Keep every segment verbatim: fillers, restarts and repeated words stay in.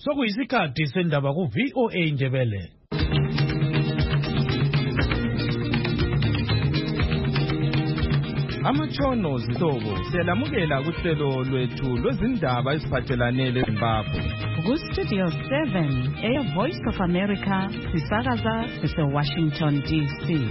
Sokuyisikhathi sendaba ku V O A Ndebele. Amatshono zihlobo siyalamukela kuhlelo lwethu lwezindaba eziphathelane leZimbabwe. Ku Studio seven, Air Voice of America, sisakaza sise Washington D C.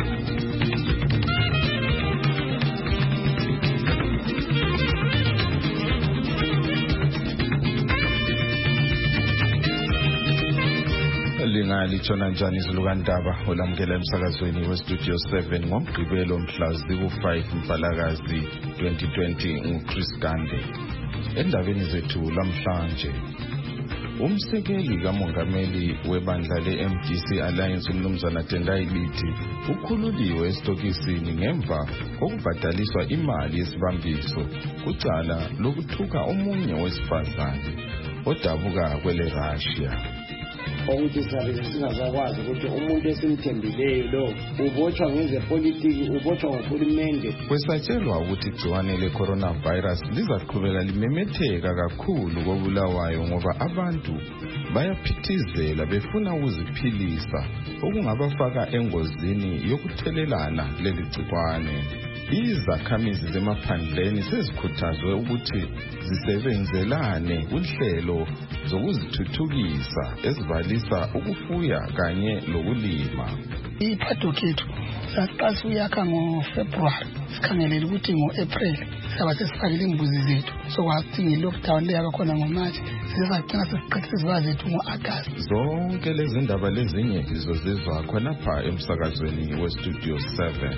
Lingali chona njani izilukandaba olamukela emsakazweni we Studio seven ngomgqibelo mhla ziku five Mfalakazi twenty twenty nguChris Gande. Endabeni zethu lamhlanje, umsekeli kamongameli webandla le-M D C Alliance uMnumzana Tendai Biti ukhululiwe esitokisini ngemva kokubhadaliswa imali yesibambiso kucala lokuthuka omunye wesifazane odabuka kwele Russia. Ukuthi sabe singazakwazi ukuthi umuntu esimthembileyo lo ubotshwa ngezepolitiki, ubotshwa ngohulumende. Kwesatshelwa ukuthi igciwane le-coronavirus lizaqhubeka limemetheka kakhulu koBulawayo ngoba abantu bayaphithizela befuna ukuziphilisa okungabafaka engozini yokuthelelana leli gciwane. Izakhamizi zemaphandleni sezikhuthazwe ukuthi zisebenzelane kuhlelo zokuzithuthukisa ezibalisa ukufuya kanye lokulima. Iphadokethu saqasa uyakha ngoFebruary, sikhangelela ukuthi ngoApril saba sesifakile imbuzi zethu, sokwathi nge-lockdown leyo khona ngoMarch sizagcina sesiqedile iziba zethu ngoAugust. Zonke lezi ndaba lezinye izozizwa khonapha emsakazweni weStudio seven.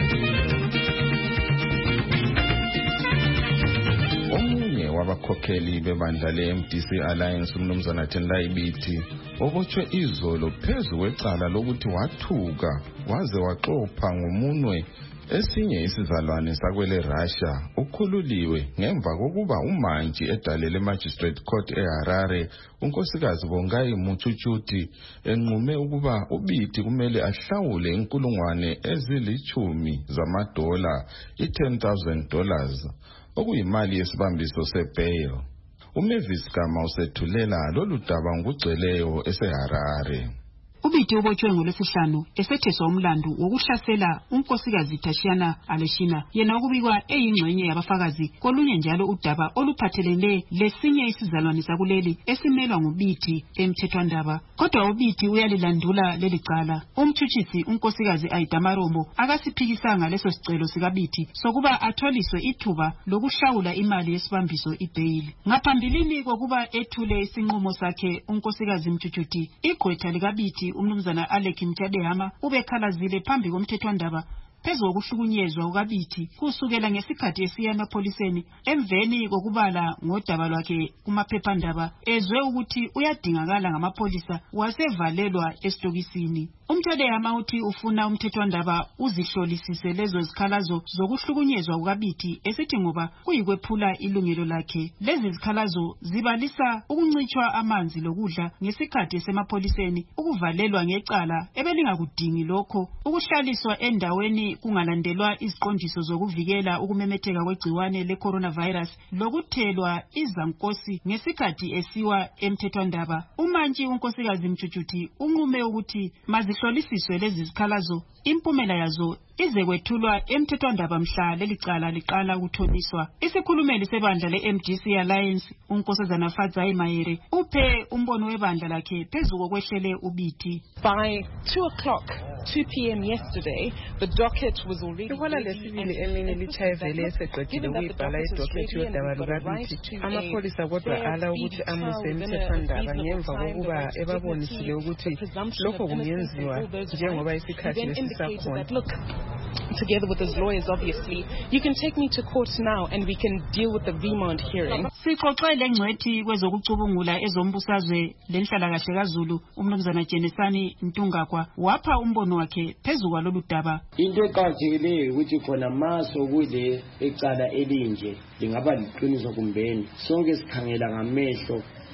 Omunye wabakhokheli bebandla le-M D C Alliance uMnumzana Tendai Biti obotshwe izolo phezu kwecala lokuthi wathuka waze waxopha ngomunwe esinye isizalwane sakwele Russia ukhululiwe ngemva kokuba umantshi edalele Magistrate Court eHarare unkosikazi Bongai Muchuchuti enqume ukuba uBiti kumele ahlawule inkulungwane ezilichumi zamadola i-ten thousand dollars okuyimali yesibambiso sebail. uMavis Gama usethulela lolu daba ngokugcweleyo eseHarare. uBiti ubotshwe ngolwesihlanu esetheswa umlando wokuhlasela unkosikazi Tashiana Aleshina, yena okubikwa eyingxenye yabafakazi kolunye njalo udaba oluphathelene lesinye isizalwane sakuleli esimelwa nguBiti emthethwandaba. Kodwa uBiti uyalilandula leli cala. Umtshutshisi unkosikazi Ayidamarombo akasiphikisanga leso sicelo sikaBiti sokuba atholiswe ithuba lokuhlawula imali yesibambiso ibail. Ngaphambilini kokuba ethule isinqumo sakhe unkosikazi Mtshutshuti, igqwetha likaBiti uMnumzana Alec Mtshadehama ubekhalazile phambi komthethwandaba phezu kokuhlukunyezwa kukaBiti kusukela ngesikhathi esiya emapholiseni emveni kokubala ngodaba lwakhe kumaphephandaba ezwe ukuthi uyadingakala ngamapholisa wasevalelwa esitokisini. Umtshadehama uthi ufuna umthethwandaba uzihlolisise lezo zikhalazo zokuhlukunyezwa kukaBiti esithi ngoba kuyikwephula ilungelo lakhe. Lezi zikhalazo zibalisa ukuncitshwa amanzi lokudla ngesikhathi esemapholiseni, ukuvalelwa ngecala ebelingakudingi lokho, ukuhlaliswa endaweni kungalandelwa iziqondiso zokuvikela ukumemetheka kwegciwane le-coronavirus, lokuthelwa izankosi ngesikhathi esiwa emthethwandaba. Umantshi unkosikazi Mtshutshuti unqume ukuthi mazihlolisiswe lezi zikhalazo, impumela yazo ize kwethulwa emthethwandaba mhla leli cala liqala ukuthoniswa. Isikhulumeli sebandla le-M D C Alliance unkosazana Fadzai Mayere uphe umbono webandla lakhe phezu kokwehlele uBiti. By two o'clock two p m yesterday, the docket was already Ihola lesibili emini lichayevele eseqedile ukuyibhala idocket yodaba lukaBiti. Amapholisa kodwa ala ukuthi amuse emthethwandaba ngemva kokuba ebabonisile ukuthi lokho kungenziwa njengoba isikhathi lesisakhona. Together with his lawyers, obviously, you can take me to court now and we can deal with the remand hearing. Sixoxele ngcwethi kwezokucubungula ezombusazwe lenhlalakahle kaZulu uMnumzana Jenesani Ntungakwa wapha umbono wakhe phezu kwalolu daba. Into eqhatheleyo ukuthi khona maso kule ecala elinje lingaba liqiniso kumbeni sonke sikhangela ngamehlo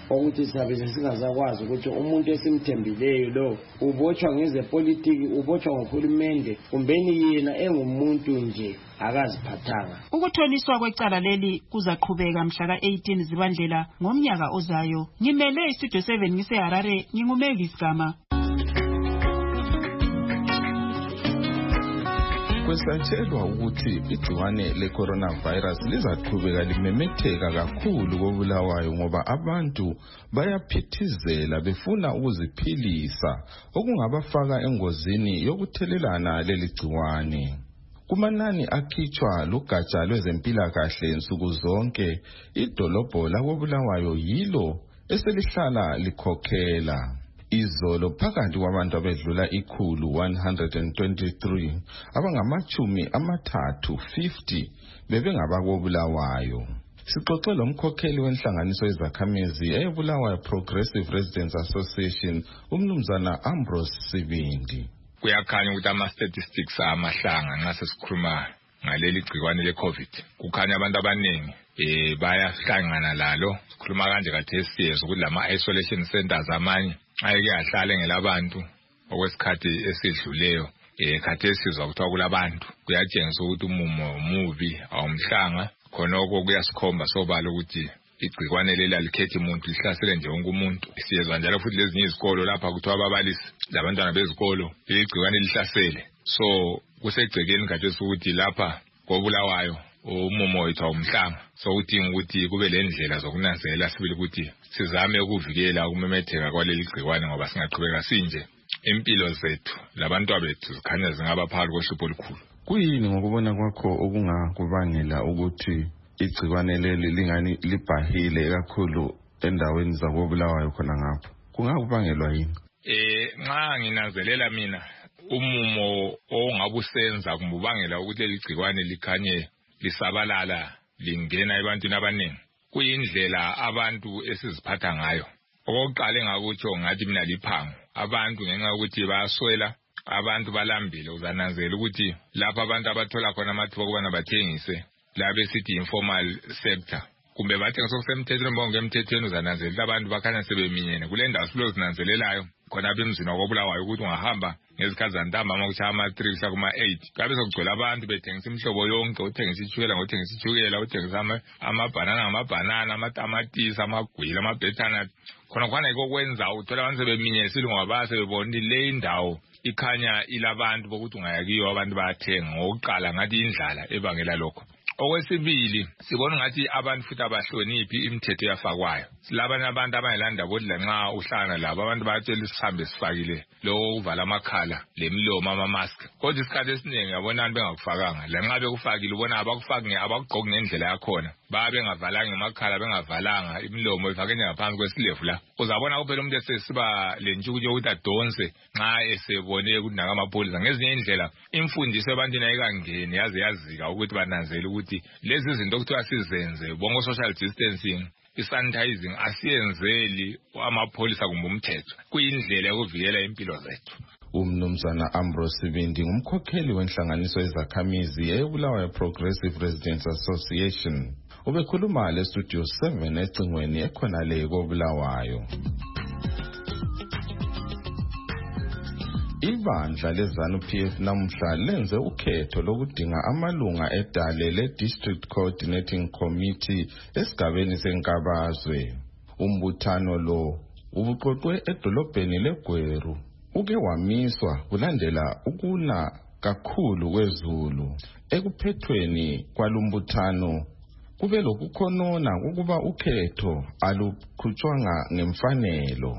ukuthi sabe singazakwazi ukuthi umuntu esimthembileyo lo ubotshwa ngezepolitiki, ubotshwa ngohulumende, kumbeni yena engumuntu nje akaziphathanga. Ukutholiswa kwecala leli kuzaqhubeka mhla ka eighteen Zibandlela ngomnyaka ozayo. Ngimele iStudio seven ngiseHarare, ngingumegis Gama. Kwesatshelwa ukuthi igciwane le-coronavirus lizaqhubeka limemetheka kakhulu koBulawayo ngoba abantu bayaphithizela befuna ukuziphilisa okungabafaka engozini yokuthelelana leli gciwane. Kumanani akhitshwa lugatsha lwezempilakahle nsuku zonke, idolobho lakoBulawayo yilo eselihlala likhokhela. Izolo phakathi kwabantu abedlula ikhulu one hundred twenty-three abangamachumi amathathu fifty bebengabakobulawayo. Sixoxe lomkhokheli wenhlanganiso yezakhamizi eBulawayo Progressive Residents Association umnumzana Ambrose Sibindi. Kuyakhanya ukuthi ama-statistics amahlanga nxa sesikhuluma ngaleli gciwane le-COVID. Kukhanya abantu abaningi eh bayahlangana lalo. Sikhuluma kanje khathesi siyezwa ukuthi lama-isolation centers amanye ayeke ahlale ngelabantu okwesikhathi esidluleyo. Eh khathesi sizwa kuthiwa kulabantu kuyatshengisa ukuthi umumo omubi awumhlanga, khonoko kuyasikhomba sobala ukuthi igciwane leli alikhethi umuntu, lihlasele nje wonke umuntu. Siyezwa njalo futhi lezinye izikolo lapha kuthiwa ababalisi labantwana bezikolo igciwane lihlasele. So kusegcekeni khathesi ukuthi lapha koBulawayo umumo wethu awumhlanga. So udinga ukuthi kube lendlela zokunanzelela sibili ukuthi sizame ukuvikela ukumemetheka kwaleli gciwane ngoba singaqhubeka sinje impilo zethu labantu bethu zikhanya zingaba phakathi kohlupho olukhulu. Kuyini ngokubona kwakho okungakubangela ukuthi igciwane leli lingani libhahile kakhulu endaweni zakoBulawayo khona ngapho? Kungakubangelwa yini? Eh nxa nginanzelela mina umumo ongabusenza kumbubangela ukuthi leli gciwane likhanye lisabalala lingena ebantwini abaningi kuyindlela abantu esiziphatha ngayo. Okokuqala engakutsho ngathi mina liphango. Abantu ngenxa ukuthi bayaswela, abantu balambile, uzananzela ukuthi lapha abantu abathola khona amathuba okubana bathengise labe sithi informal sector kumbe bathengisa okusemthethweni bonke emthethweni, uzananzela abantu bakhanya sebeminyene kule ndawo silozinanzelelayo khona bemzini wakoBulawayo ukuthi ungahamba ngezikhathi zantambama kuchaya ama-three kuma-eight kabe sokugcwele abantu bethengisa imihlobo yonke, uthengisa itshukela ngothengisa itshukela, uthengisa amabhanana ngamabhanana, amatamatisi, amagwili, amabhethana. Khona khona yiko kwenza uthola abantu sebeminyesile ngoba basebebona ukuthi le indawo ikhanya ilabantu bokuthi ungayakiyo abantu bayathenga. Ngokuqala ngathi indlala ebangela lokho. Okwesibili sibona ngathi abantu futhi abahloniphi imithetho yafakwayo. Silabanye abantu abangelanda bodla nxa uhlangana labo abantu bayatshela isihambe sifakile lo uvala amakhala lemlomo ama-mask. Kodwa isikhathi esiningi yabona abantu bengakufakanga. Lanxa bekufakile ubona abakufaki abagqoki ngendlela yakhona. Baba bengavalanga emakhala, bengavalanga imlomo, ifake ngaphansi kwesilevu la. Uzabona kuphela umuntu esesiba lentshukutsho ukuthi adonse nxa esebone ukuthi nakamapholisa. Ngezinye indlela imfundiso ebantwini ayikangeni yaze yazika ukuthi bananzele ukuthi lezi zinto okuthiwa sizenze bonke social distancing, isanitizing asiyenzeli amapholisa kumbe umthetho. Kuyindlela yokuvikela impilo zethu. Umnumzana Ambrose Sibindi ngumkhokheli wenhlanganiso yezakhamizi eBulawayo Progressive Residents Association. Ubekhuluma leStudio seven ecingweni ekhona le koBulawayo. Ibandla leZanu-P F namuhla lenze ukhetho lokudinga amalunga edale le-District Coordinating Committee esigabeni seNkabazwe. Umbuthano lo ubuqoqwe edolobheni leGweru uke wamiswa kulandela ukuna kakhulu kwezulu. Ekuphethweni kwalumbuthano kube lokukhonona ukuba ukhetho alukhutshwanga ngemfanelo.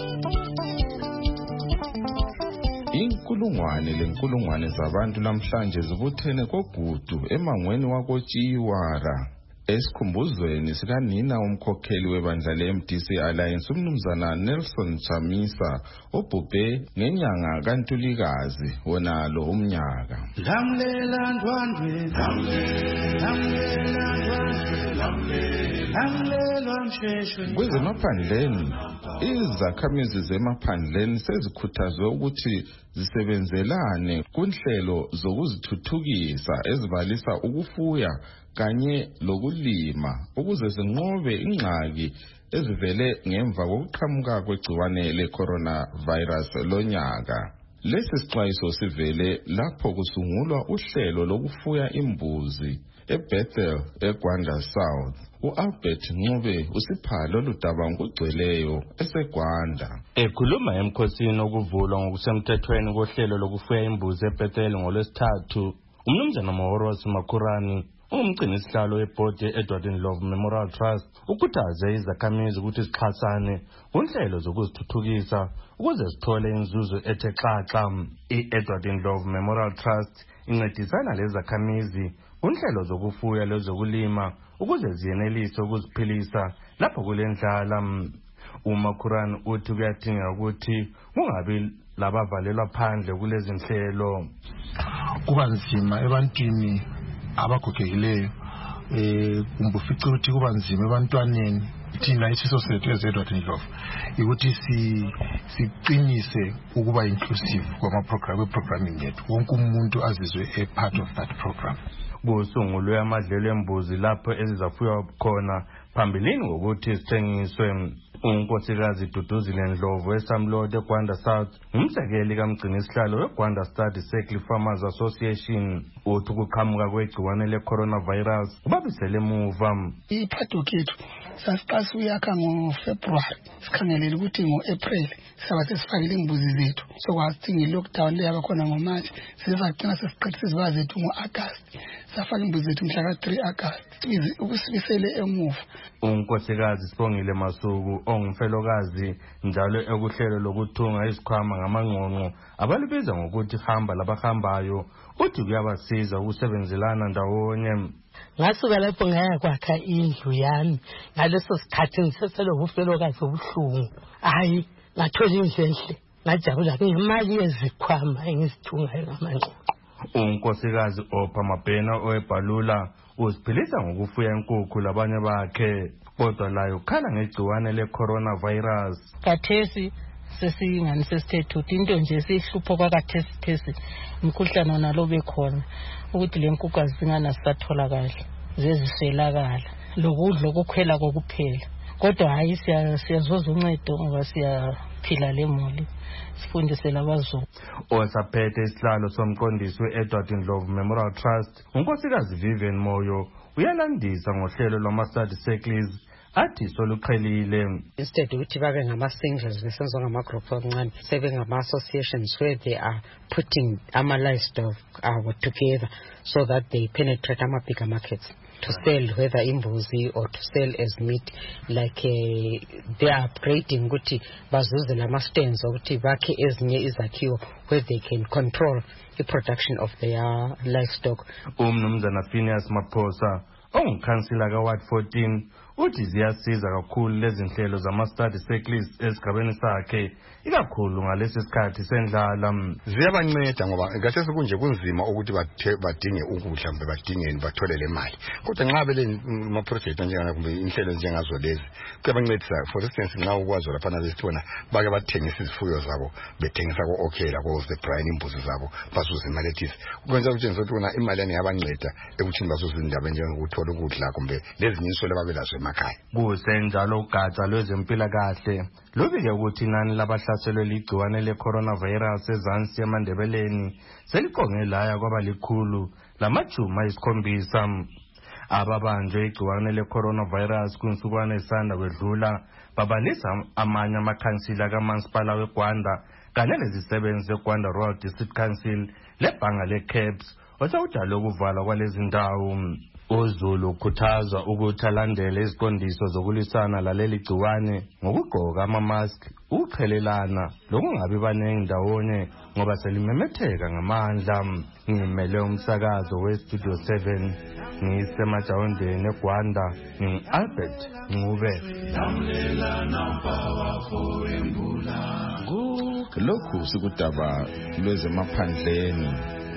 Inkulungwane lenkulungwane zabantu namhlanje zibuthene kogudu emangweni wakoTshiwara esikhumbuzweni sikanina umkhokheli webandla le-M D C Alliance umnumzana Nelson Chamisa obhubhe ngenyanga kaNtulikazi wonalo umnyaka. Lamlela ndwandwe, lamlela ndwandwe, lamlela msheshwe. Kwezemaphandleni, izakhamizi zemaphandleni sezikhuthazwe ukuthi zisebenzelane kunhlelo zokuzithuthukisa ezibalisa ukufuya kanye lokulima ukuze zinqobe ingxaki ezivele ngemva kokuqhamuka kwegciwane le-coronavirus lonyaka. Lesi sixwayiso sivele lapho kusungulwa uhlelo lokufuya imbuzi eBethel eGwanda South. U-Albert Ncube usipha lolu daba ngokugcweleyo eseGwanda. Ekhuluma emkhosini okuvulwa ngokusemthethweni kohlelo lokufuya imbuzi eBethel ngolwesithathu, umnumzana Mahoros Makurani umgcinisihlalo webhodi ye-Edward Ndlovu Memorial Trust ukhuthaze izakhamizi ukuthi zixhasane kunhlelo zokuzithuthukisa ukuze zithole inzuzo ethe xaxa. I-Edward Ndlovu Memorial Trust incedisana lezakhamizi kunhlelo zokufuya lezokulima ukuze ziyenelise ukuziphilisa lapho kulendlala. uMakurani uthi kuyadingeka ukuthi kungabi labavalelwa phandle kulezi nhlelo. Kuba nzima ebantwini abagogekileyo eh kumbe ufice ukuthi kuba nzima ebantwaneni. Thina isiso sethu eZedward Ndlovu ukuthi si siqinise ukuba inclusive kwama program programming yethu, wonke umuntu azizwe a part of that program. Kusungulwe amadlelo embuzi lapho ezizafuywa khona phambilini ngokuthi sithengiswe. Unkosikazi Duduzile Ndlovu eSamlode eGwanda South umsekeli kamgcinisihlalo weGwanda Study Circle Farmers Association uthi ukuqhamuka kwegciwane le-coronavirus kubabisele emuva. Iphatho kethu sasiqasa uyakha ngoFebruary sikhangelele ukuthi ngo-April saba sesifakile imbuzi zethu sokwazi nge-lockdown leyaba khona ngoMarch sizagcina sesiqedile iziba zethu ngo-August safaka imbuzi zethu mhla ka-three August ukusibisele emuva. Unkosikazi Sibongile Masuku ongumfelokazi njalo ekuhlelo lokuthunga izikhwama ngamangqongqo abalibiza ngokuthi hamba labahambayo uthi kuyabasiza ukusebenzelana ndawonye. Ngasuka lapho ngaya kwakha indlu yami ngaleso sikhathi ngisesele ubufelokazi obuhlungu. Hayi ngathola indlu enhle ngajabula ngemali yezikhwama engizithungayo ngamangqongqo. Unkosikazi Opha Mabhena oeBhalula uziphilisa ngokufuya inkukhu labanye bakhe kodwa layo khala ngegciwane le-coronavirus. Kathesi sesingani sesithethu into nje sihlupho kwakathesi thesi umkhuhlane wona lo bekhona ukuthi le nkukhu azingana sisatholakala zeziselakala lokudla okukhwela kokuphela kodwa hayi siyazuza uncedo ngoba siyaphila lemuli sifundisela abazulu. Osaphethe isihlalo somqondisi we-Edward Ndlovu Memorial Trust unkosikazi Vivian Moyo uyalandisa ngohlelo lwama-study circles athi soluqhelile. Instead ukuthi babe ngama-singles besenziwa ngama-group amancane sebe ngama-associations where they are putting ama-livestock uh, together so that they penetrate ama-bigger markets to sell whether imbuzi or to sell as meat, like uh, they are upgrading ukuthi bazuze lama-stands ukuthi bakhe ezinye izakhiwo where they can control the production of their livestock. Umnumzana Phineas Maphosa ongukhansila ka-Ward fourteen uthi ziyasiza kakhulu lezi nhlelo zama-study circles esigabeni sakhe ikakhulu ngalesi sikhathi sendlala. Ziyabanceda ngoba kahle sekunje kunzima ukuthi badinge ukudla mbe badingeni bathole le mali kodwa nxa bele ama-project njengana kumbe inhlelo njengazo lezi kuyabancedisa. For instance nxa ukwazi lapha nasibona bake bathengisa izifuyo zabo bethengisa ko-Okela ko-Brian imbuzi zabo basuza imali ethize ukwenza ukutshengisa ukuthi wona imali yani yabanceda ekuthini basuza indaba njengokuthola ukudla kumbe lezi nyisole babelazo emakhaya. Kusenjalo ugatsha lwezempilakahle lubike ukuthi inani labahlaselwe ligciwane le-coronavirus ezansi emandebeleni seliqonge laya kwaba likhulu lamajuma ayisikhombisa. Ababanjwe igciwane le-coronavirus kunsukwana esanda kwedlula babalisa amanye amakhansila kamasipala weGwanda kanye lezisebenzi zeGwanda Rural District Council lebhanga le-Caps osawudale ukuvalwa kwalezi ndawo. uZulu ukhuthaza ukuthi alandele iziqondiso zokulisana laleli gciwane ngokugqoka ama-mask, ukuqhelelana lokungabi baningi ndawonye ngoba selimemetheka ngamandla. Ngimele umsakazo weStudio seven ngisemajawondeni eGwanda, ngingu-Albert Ncube. lokhu sikudaba lwezemaphandleni.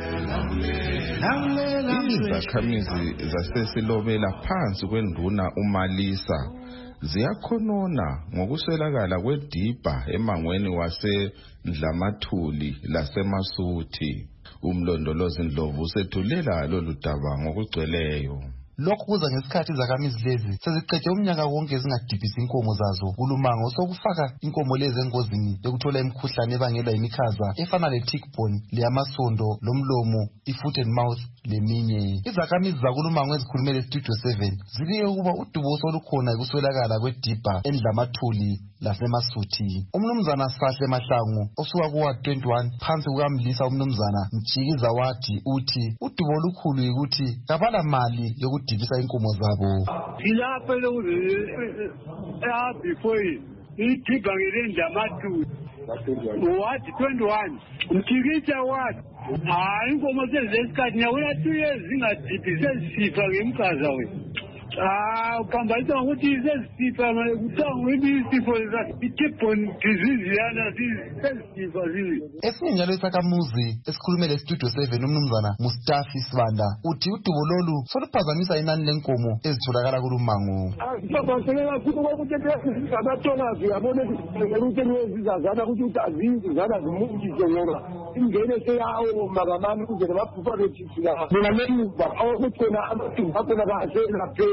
Izakhamizi zasesilobela phansi kwenduna uMalisa ziyakhonona ngokuswelakala kwedibha emangweni waseNdlamathuli laseMasuthi. Umlondolozi Ndlovu usethulela lolu daba ngokugcweleyo. Lokhu kuza ngesikhathi izakhamizi lezi seziqede umnyaka wonke zingadibhisi inkomo zazo kulumango sokufaka inkomo lezi engozini yokuthola imikhuhlane ebangelwa yimikhaza efana le-tickborne, leyamasondo, lomlomo, i-foot and mouth leminye. Izakhamizi zakulumango ezikhulumele Studio seven zibike ukuba udubo solukhona ekuswelakala kwedibha eNdlamathuli laseMasuthi. Umnumzana Sahle Mahlangu osuka kuwa twenty-one phansi kukamlisa umnumzana Mjikiza wathi uthi udubo olukhulu yikuthi kabala mali yokudibisa inkomo zabo. Silapha lokuzwe before idibha ngeNdlamathuli what twenty-one Mjikiza wathi hayi inkomo sezesikhathi nyawuya two years zingadibhi sezisifa ngemkhaza we. Ah, pambaisa ukuthi sezisifa kuthiwa ngwini isifo i-tickborne disease yana sezisifa zizi. Esinye njalo isakhamuzi esikhulumele Studio seven umnumzana Mustafi Sibanda uthi udubo lolu soluphazamisa inani lenkomo ezitholakala kulumango. Sibabhaselela kakhulu ukuthi abatholazi yabona ukuthi lezizazana ukuthi azizizana zimunkise ngoba ingene seyawo makamani ukuze nababhubha bethithila. Mina lemuva awukuthi khona amathimba akhona kahlela phela.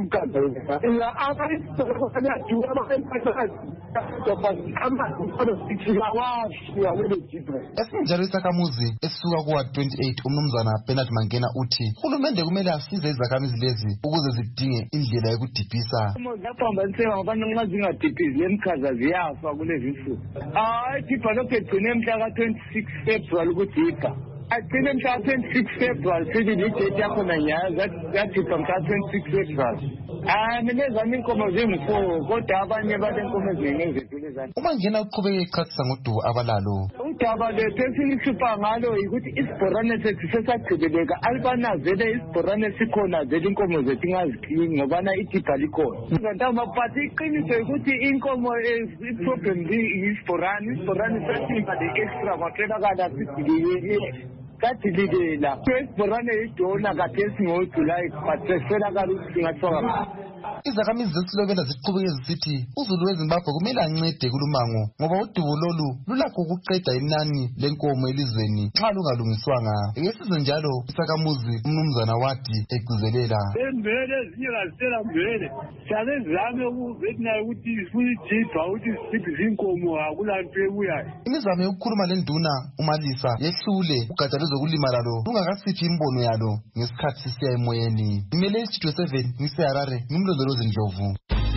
Esinjalo isakhamuzi esisuka kuwa twenty-eight umnumzana Bernard Mangena uthi uhulumende kumele asize izakhamizi lezi ukuze zidinge indlela yokudibhisa. Zaphambaniseka ngabantu nxa zingadibhisi lemkhaza ziyafa kulezi nsuku. Hayi idibha lokhu egcine mhla ka twenty-six February ukudibha. Agcine mhla twenty-six February sithi lidate yakhona nyayo zadibha mhla twenty-six February. Ah mina zami inkomo zingu-four kodwa abanye balenkomo ezinengezethulezana. Umangena uqhubeke echasisa ngodubo abalalo. Udaba lethu esilihlupha ngalo yikuthi isibhorane sethu sesagcibeleka alibanazele isibhorane sikhona zele inkomo zethu ingaziklingi ngobana idibha likhona. Ngantamba but iqiniso yikuthi inkomo i-problem isibhorane isibhorane sesimba le-extra kwatholakala sidiliyele kadililela isibhorane idona kathesi ngoJulayi but seswelakala ukuthi singathoka. Izakhamizi zesilobela ziqhubeke zisithi uzulu weZimbabwe kumele ancede kulumango ngoba udubo lolu lulakho ukuqeda inani lenkomo elizweni nxa lungalungiswanga. Ngesizo njalo isakhamuzi umnumzana wathi egcizelela. Mbele ezinye kazitela mbele sale zame ukuvetinayo ukuthi siyidibha ukuthi sibhise inkomo akulanto ebuyayo. Imizamo yokukhuluma lenduna uMalisa yehlule ugatsha lwezokulima lalo lungakasiphi imbono yalo ngesikhathi sisiya emoyeni. Imele Studio seven ngiseharare ngimlondolozi Ndlovu.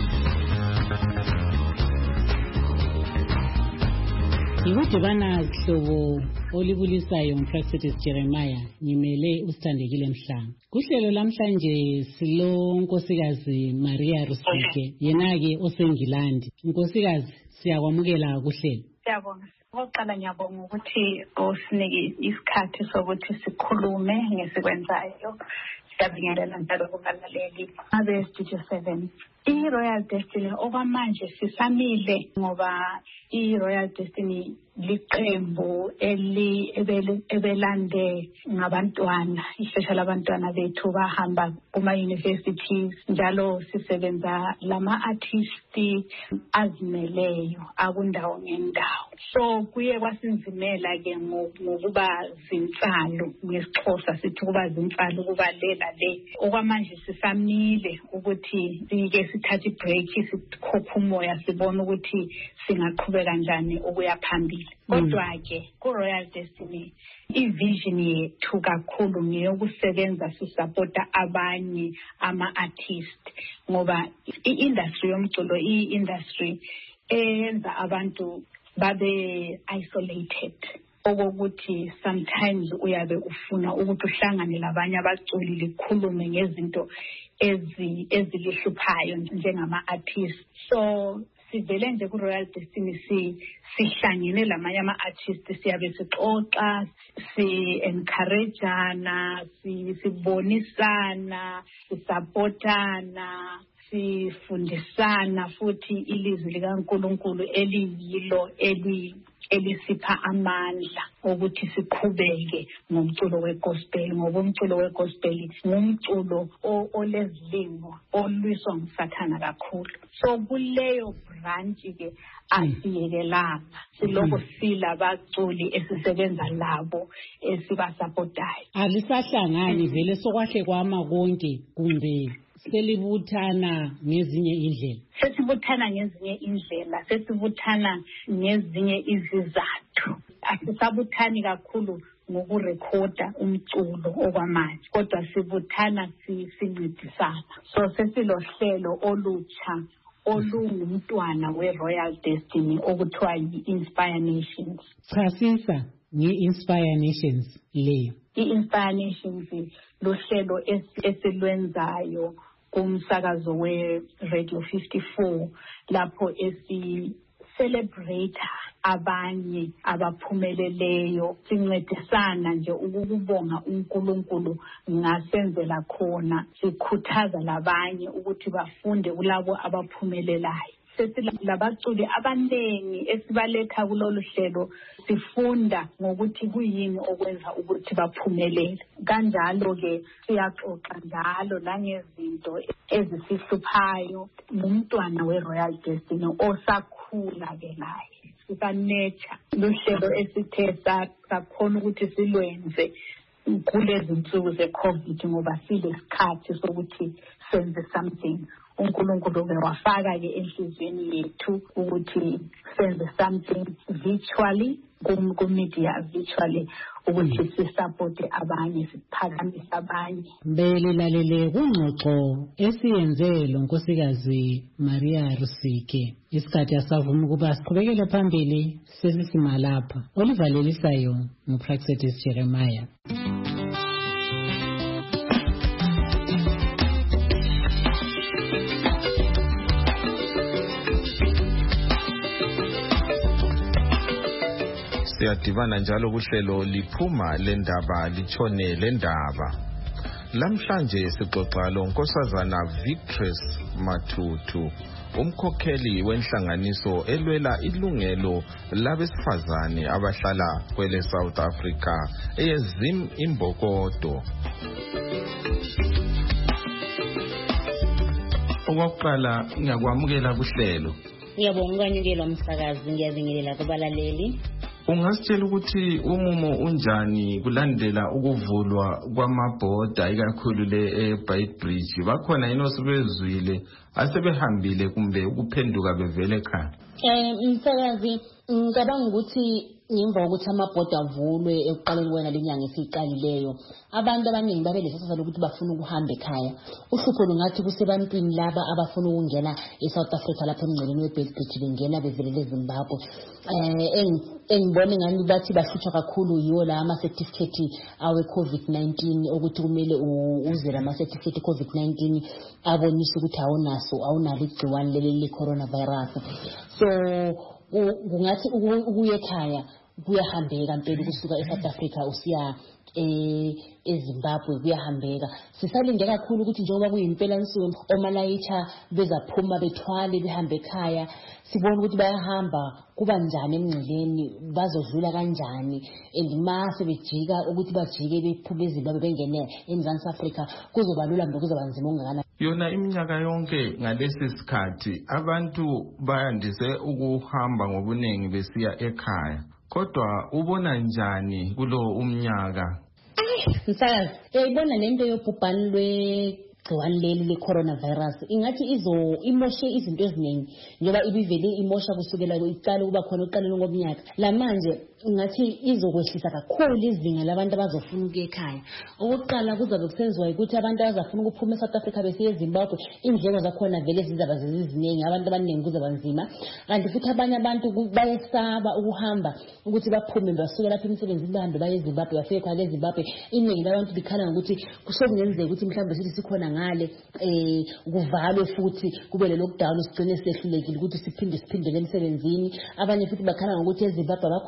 Ngikudibana sihlobo olibulisayo uMprofethi Jeremiah ngimele usithandekile Mhlanga. Kuhlelo lamhlanje silo Nkosikazi Maria Rusike yena ke oseNgilandi. Nkosikazi siyakwamukela kuhlelo. Siyabonga. Oqala ngiyabonga ukuthi osinike isikhathi sokuthi sikhulume ngesikwenzayo. Siyabingelela njalo kubalaleli abe Studio seven. I-Royal Destiny okwamanje sisamile ngoba i-Royal Destiny liqembu eli ebelande ngabantwana, especially abantwana bethu bahamba kuma universities njalo sisebenza lama artists azimeleyo akundawo ngendawo. So kuye kwasinzimela ke ngokuba zinhlalo ngesixhosa sithi kuba zinhlalo kubalela le. Okwamanje sisamile ukuthi sike sithathe break sikhopha umoya sibone ukuthi singaqhubeka kanjani ukuya phambili. Kodwa ke ku Royal Destiny i-vision yethu kakhulu ngeyokusebenza sisupporta abanye ama-artist ngoba i-industry yomculo i-industry eyenza abantu babe isolated. Okokuthi sometimes uyabe ufuna ukuthi uhlangane labanye abaculi likhulume ngezinto ezi ezilihluphayo njengama artists. So sivele nje ku Royal Destiny si sihlangene lamanye ama artists siyabe sixoxa si encourageana si sibonisana sisupportana sifundisana futhi ilizwi likaNkuluNkulu eliyilo eli elisipha amandla ukuthi siqhubeke ngomculo wegospel, ngoba umculo wegospel ngumculo olezilimo olwiswa ngumsathana kakhulu. So kuleyo branch ke asiyekelanga siloko sila baculi esisebenza labo esibasapotayo. Alisahlangani vele sokwahle kwama konke kumbe selibuthana ngezinye indlela? Sesibuthana ngezinye indlela, sesibuthana ngezinye izizathu. Asisabuthani kakhulu ngokurekhoda umculo okwamanje, kodwa sibuthana sincedisana. So sesilohlelo olutsha olungumntwana we-Royal Destiny okuthiwa yi-Inspire Nations. Chasisa nge-Inspire Nations leyo. I-Inspire Nations luhlelo esilwenzayo kumsakazo we-Radio fifty-four lapho esi celebrate abanye abaphumeleleyo, sincedisana nje ukubonga uNkulunkulu ngasenzela khona, sikhuthaza labanye ukuthi bafunde kulabo abaphumelelayo. Sesilabaculi abanengi esibaletha kulolu hlelo, sifunda ngokuthi kuyini okwenza ukuthi baphumelele. Kanjalo ke siyaxoxa njalo langezinto ezisihluphayo. Umntwana we-Royal Destiny osakhula ke naye sikaNature, luhlelo esithe sakhona ukuthi silwenze kulezi nsuku ze-COVID ngoba silesikhathi sokuthi senze something. uNkulunkulu ke wafaka ke enhlizweni yethu ukuthi senze something virtually ku-media virtually ukuthi sisupporte abanye, siphakamise abanye. Belilalele kungxoxo esiyenze lo Nkosikazi Maria Rusike. Isikhathi asavuma ukuba siqhubekele phambili sesimalapha. Olivalelisayo nguPraxetis Jeremiah. Siyadibana njalo kuhlelo liphuma lendaba litshone lendaba. Lamhlanje sixoxa lo Nkosazana Victress Matutu, umkhokheli wenhlanganiso elwela ilungelo labesifazane abahlala kwele South Africa eyezim imbokodo. Okokuqala ngiyakwamukela kuhlelo. Ngiyabonga ukwanyekelwa umsakazi, ngiyabingelela kubalaleli. Ungasitshela ukuthi umumo unjani kulandela ukuvulwa kwamabhoda ikakhulu le eBeitbridge? Bakhona yini osebezwile asebehambile kumbe ukuphenduka bevele ekhaya? Eh umsakazi ngicabanga ukuthi ngemva kokuthi amabhoda avulwe ekuqaleni kwena lenyanga esiqalileyo, abantu abaningi babe lesasasa lokuthi bafuna ukuhamba ekhaya. Uhlupho lungathi kusebantwini laba abafuna ukungena eSouth Africa lapha emngceleni weBeitbridge bengena bevelele eZimbabwe. Eh engibone ngani bathi bahlutshwa kakhulu yiwo la ama certificate awe COVID nineteen ukuthi kumele uze la certificate COVID nineteen abonisa ukuthi awunaso awunalo igciwane leli le coronavirus. So kungathi ukuye ekhaya kuyahambeka impela kusuka eSouth Africa usiya eh eZimbabwe kuyahambeka. Sisalinde kakhulu ukuthi njengoba kuyimpela nsuku omalayitha bezaphuma bethwale behambe ekhaya, sibona ukuthi bayahamba kuba njani emngceleni, bazodlula kanjani, andimase bejika ukuthi bajike bephuma eZimbabwe bengene eMzansi Africa kuzobalula mbe kuzoba nzima ongakana. Yona iminyaka yonke ngalesi sikhathi abantu bayandise ukuhamba ngobuningi besiya ekhaya. Kodwa ubona njani kulo umnyaka? Msakazi, uyayibona lento yobhubhane lwegciwane leli le-coronavirus ingathi izo imoshe izinto eziningi njengoba ibivele imosha kusukela iqala kuba khona uqaleni ngomnyaka. La manje ngathi izokwehlisa kakhulu izinga labantu abazofuna ukuya ekhaya. Okokuqala kuzabe kusenziwa ukuthi abantu abazafuna ukuphuma eSouth Africa besiya eZimbabwe, indleko zakhona vele zizaba ziziningi, abantu abaningi kuzaba nzima. Kanti futhi abanye abantu bayesaba ukuhamba ukuthi baphume basuke lapha emsebenzini bahambe baye eZimbabwe, bafike khona eZimbabwe. Iningi labantu likhala ngokuthi kusokungenzeka ukuthi mhlawumbe sithi sikhona ngale eh kuvalwe futhi kube le lockdown sigcine sehlulekile ukuthi siphinde siphindele emsebenzini. Abanye futhi bakhala ngokuthi eZimbabwe bakho sure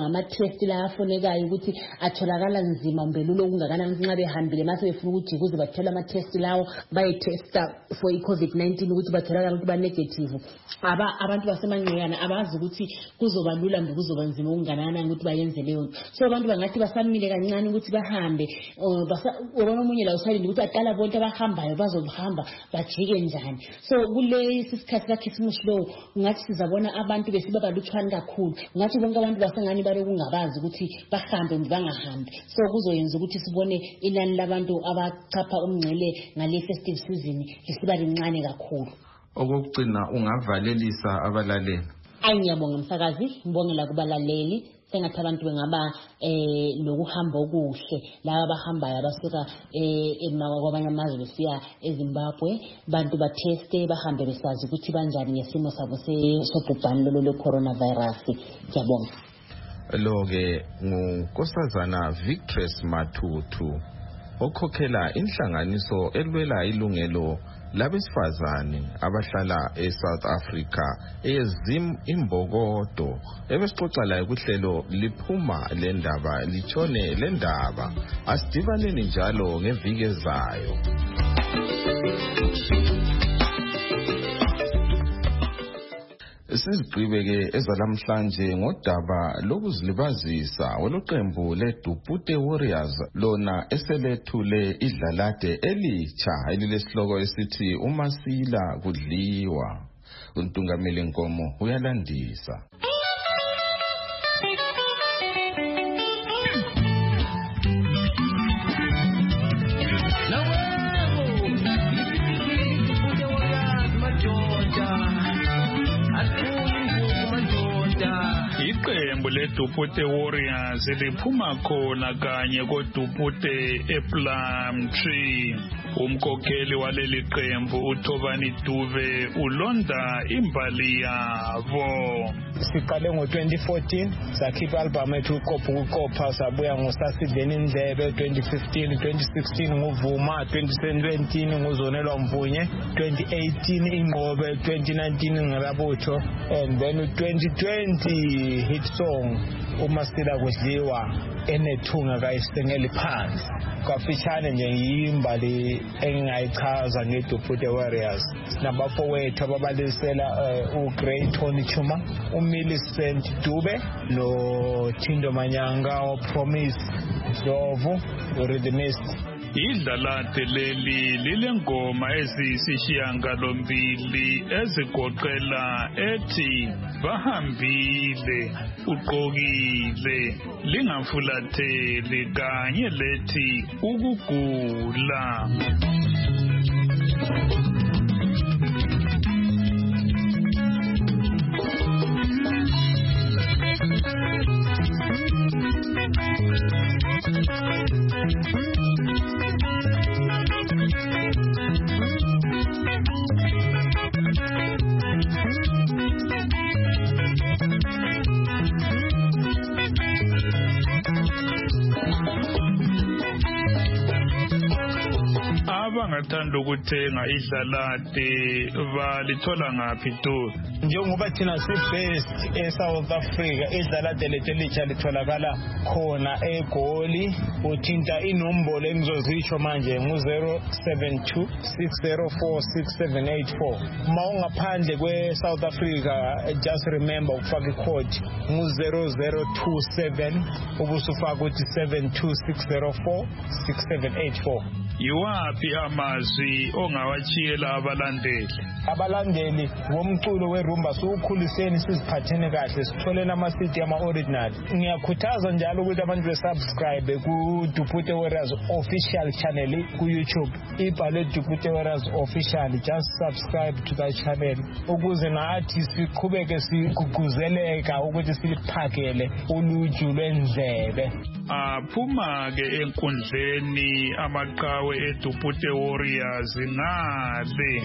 ngama-test la afonekayo ukuthi atholakala nzima mbelulo okungakanani nxa behambile mase befuna ukuthi ukuze bathole ama-test lawo bayethesta for i-covid nineteen ukuthi batholakala ukuthi ba-negative. Aba abantu basemanqeyana abazi ukuthi kuzoba lula mbe kuzoba nzima okungakanani ukuthi bayenze leyo nto. So abantu bangathi basamile kancane ukuthi bahambe ubona omunye la usalinde ukuthi aqala bonke abahambayo bazohamba bajike njani. So kulesi sikhathi kakhisimusi lo ngathi sizabona abantu besiba balutshwana kakhulu. Ngathi bonke abantu basengani bare kungabazi ukuthi bahambe bangahambi. So kuzoyenza ukuthi sibone inani labantu abachapha umngcele ngale festive season lisiba lincane kakhulu. Okugcina ungavalelisa abalaleli. Ayi ngiyabonga umsakazi, ngibongela kubalaleli. Sengathi abantu bengaba eh lokuhamba okuhle laba abahambayo abasuka eh kwabanye amazwe besiya eZimbabwe bantu ba teste bahambe besazi ukuthi banjani ngesimo sabo sobhubhane lolo le coronavirus. Ngiyabonga. Lo ke ngunkosazana Victress Matutu okhokhela inhlanganiso elwela ilungelo labesifazane abahlala eSouth Africa ezim imbokodo ebesixoxa la kuhlelo liphuma lendaba lichone lendaba asidibaneni njalo ngeviki ezayo. Sizigqibeke ezalamhlanje ngodaba lokuzilibazisa oloqembu leDupute Warriors lona eselethule idlalade elitsha elilesihloko esithi uMasila kudliwa. Untungameli Nkomo uyalandisa. Iqembu leDupute Warriors liphuma khona kanye koDupute ePlumtree. Umkhokheli waleli qembu uThobani Dube ulonda imbali yabo. Siqale ngo twenty fourteen sakhipha album ethu uqopha ukuqopha sabuya ngosasideni indlebe twenty fifteen twenty sixteen nguvuma twenty seventeen nguzonelwa mvunye twenty eighteen ingqobe twenty nineteen ngerabutho and then twenty twenty hit song uMasila kudliwa enethunga kayisengeli phansi kwafishane nje yimbali engayichaza ngeDupute Warriors. Nabafowethu ababalisela uGrey Tony Chuma, uMillicent Dube no Thindo Manyanga oPromise Dlovu uRhythmist. Idlalade leli lilengoma ezisishiyangalombili ezigoqela ethi bahambile uqokile lingafulatheli kanye lethi ukugula. Abangathanda ukuthenga idlalade balithola ngaphi tu? Njengoba thina si-best eSouth Africa idlalade lethu elitsha litholakala khona eGoli. Uthinta inombolo engizozisho manje ngu zero seven two six zero four six seven eight four. Ma ungaphandle kwe-South Africa just remember ukufaka i-code ngu zero zero two seven ubusufaka ukuthi seven two six zero four six seven eight four. Yiwaphi amazwi ongawachiyela abalandeli? Abalandeli womculo werumba sukhuliseni siziphathene kahle sitholeni ama-C D ama-original. Ngiyakhuthaza njalo ukuthi abantu besubscribe ku-Dupute Warriors official channel ku-YouTube. Ibhalwe Dupute Warriors official, just subscribe to that channel ukuze nathi siqhubeke siguguzeleka ukuthi siliphakele uluju lwendlebe. Aphuma ke enkundleni amaqhawe eDupute Warriors ngale.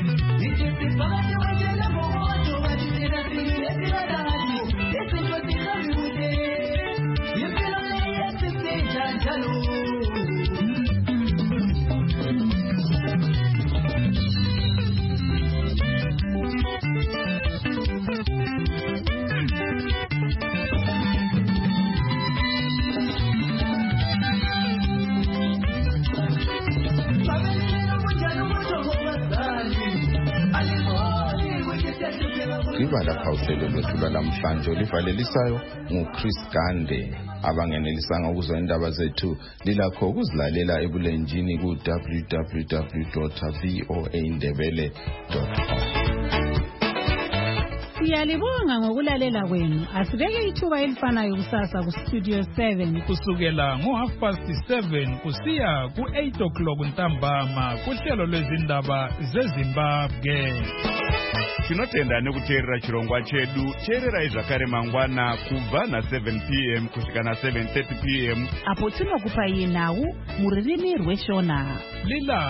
sigqiba lapha uhlelo lwethu lwalamhlanje olivalelisayo nguChris Gande. Abangenelisanga ukuzwa indaba zethu lilakho ukuzilalela ebulenjini ku w w w dot voa ndebele dot com. Siyalibonga ngokulalela kwenu. Asibeke ithuba elifanayo kusasa ku Studio seven kusukela ngo half past seven kusiya ku eight o'clock ntambama kuhlelo lwezindaba zeZimbabwe. Tinotenda nekuteerera chirongwa chedu cherera izvakare mangwana kubva na seven p m kusvika na seven thirty p m apo tinokupai nhau muririmi rweshona. Lila